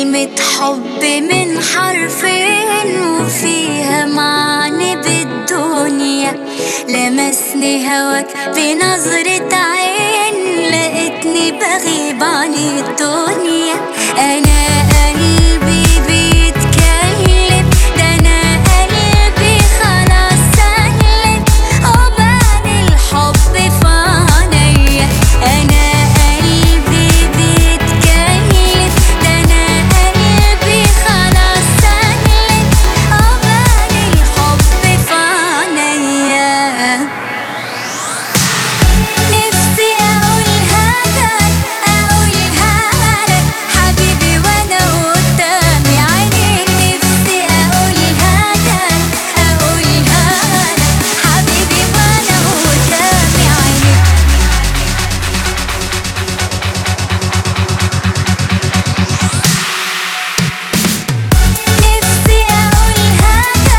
كلمة حب من حرفين وفيها معنى بالدنيا. لمسني هواك بنظرة عين، لقيتني بغيب عن الدنيا. أنا قلبي بيتكلم، ده أنا قلبي خلاص سلم وبان الحب في عينيا. أنا قلبي بيتكلم، ده أنا قلبي خلاص سلم وبان الحب في عينيا. نفسي أقولها لك حبيبي وأنا قدامي عينيك. نفسي أقولها لك حبيبي وأنا قدامي عينيك. نفسي أقولها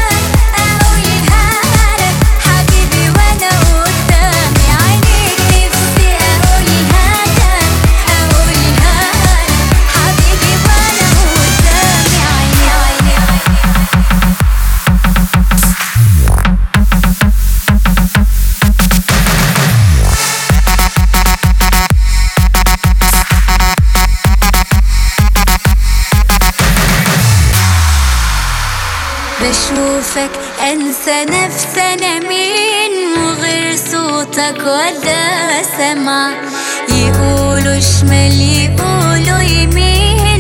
لك حبيبي وأنا قدامي عينيك. نفسي أقولها لك حبيبي وأنا قدامي عينيك. بشوفك انسى نفسي انا مين، وغير صوتك ولا سمع. يقولوا شمال يقولوا يمين،